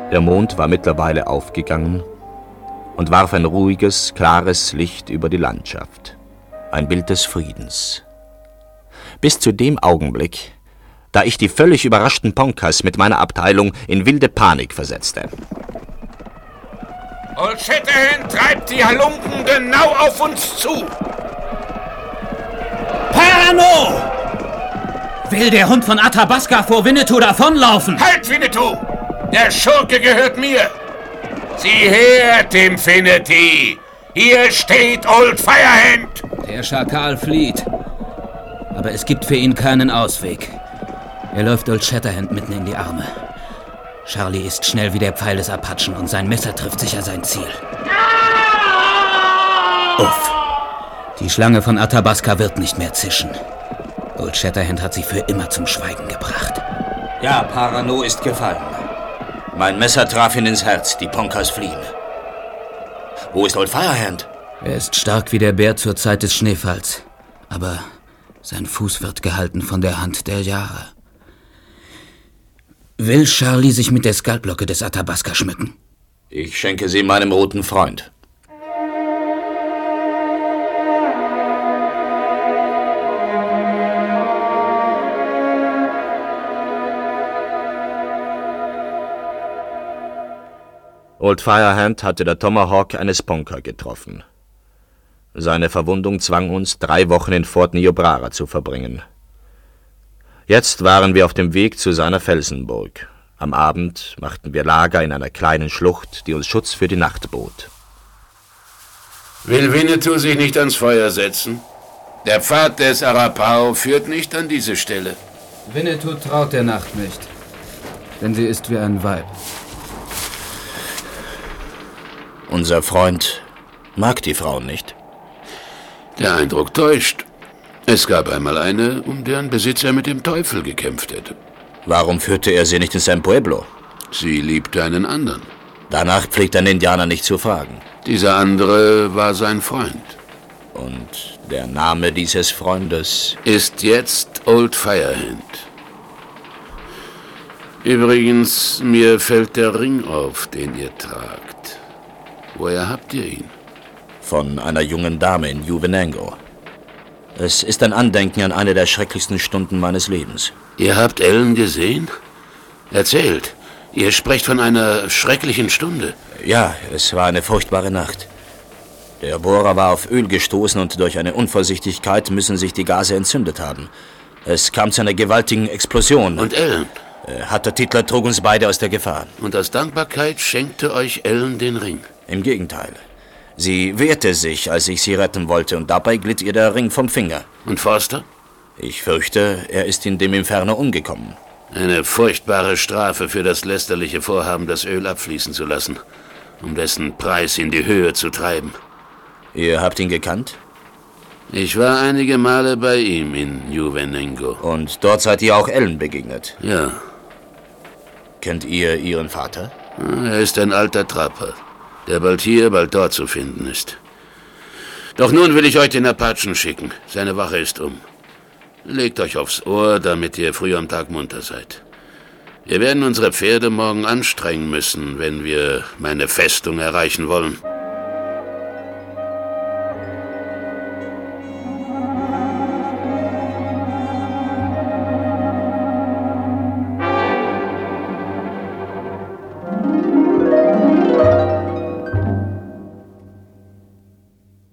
Der Mond war mittlerweile aufgegangen und warf ein ruhiges, klares Licht über die Landschaft. Ein Bild des Friedens. Bis zu dem Augenblick, da ich die völlig überraschten Ponkas mit meiner Abteilung in wilde Panik versetzte. Old Shatterhand treibt die Halunken genau auf uns zu. Parano! Will der Hund von Athabasca vor Winnetou davonlaufen? Halt, Winnetou! Der Schurke gehört mir! Sieh her, Timfinity! Hier steht Old Firehand! Der Schakal flieht. Aber es gibt für ihn keinen Ausweg. Er läuft Old Shatterhand mitten in die Arme. Charlie ist schnell wie der Pfeil des Apachen und sein Messer trifft sicher sein Ziel. Uff. Die Schlange von Athabasca wird nicht mehr zischen. Old Shatterhand hat sie für immer zum Schweigen gebracht. Ja, Parano ist gefallen. Mein Messer traf ihn ins Herz, die Ponkas fliehen. Wo ist Old Firehand? Er ist stark wie der Bär zur Zeit des Schneefalls. Aber sein Fuß wird gehalten von der Hand der Jahre. Will Charlie sich mit der Skalplocke des Athabasca schmücken? Ich schenke sie meinem roten Freund. Old Firehand hatte der Tomahawk eines Ponca getroffen. Seine Verwundung zwang uns, 3 Wochen in Fort Niobrara zu verbringen. Jetzt waren wir auf dem Weg zu seiner Felsenburg. Am Abend machten wir Lager in einer kleinen Schlucht, die uns Schutz für die Nacht bot. Will Winnetou sich nicht ans Feuer setzen? Der Pfad des Arapaho führt nicht an diese Stelle. Winnetou traut der Nacht nicht, denn sie ist wie ein Weib. Unser Freund mag die Frauen nicht. Der Eindruck täuscht. Es gab einmal eine, um deren Besitz er mit dem Teufel gekämpft hätte. Warum führte er sie nicht in sein Pueblo? Sie liebte einen anderen. Danach pflegt ein Indianer nicht zu fragen. Dieser andere war sein Freund. Und der Name dieses Freundes ist jetzt Old Firehand. Übrigens, mir fällt der Ring auf, den ihr tragt. Woher habt ihr ihn? Von einer jungen Dame in Juvenango. Es ist ein Andenken an eine der schrecklichsten Stunden meines Lebens. Ihr habt Ellen gesehen? Erzählt. Ihr sprecht von einer schrecklichen Stunde. Ja, es war eine furchtbare Nacht. Der Bohrer war auf Öl gestoßen und durch eine Unvorsichtigkeit müssen sich die Gase entzündet haben. Es kam zu einer gewaltigen Explosion. Und Ellen? Hatter Titler trug uns beide aus der Gefahr. Und aus Dankbarkeit schenkte euch Ellen den Ring? Im Gegenteil. Sie wehrte sich, als ich sie retten wollte, und dabei glitt ihr der Ring vom Finger. Und Forster? Ich fürchte, er ist in dem Inferno umgekommen. Eine furchtbare Strafe für das lästerliche Vorhaben, das Öl abfließen zu lassen, um dessen Preis in die Höhe zu treiben. Ihr habt ihn gekannt? Ich war einige Male bei ihm in Juvenango. Und dort seid ihr auch Ellen begegnet? Ja. Kennt ihr ihren Vater? Er ist ein alter Trapper, der bald hier, bald dort zu finden ist. Doch nun will ich euch den Apachen schicken. Seine Wache ist um. Legt euch aufs Ohr, damit ihr früh am Tag munter seid. Wir werden unsere Pferde morgen anstrengen müssen, wenn wir meine Festung erreichen wollen.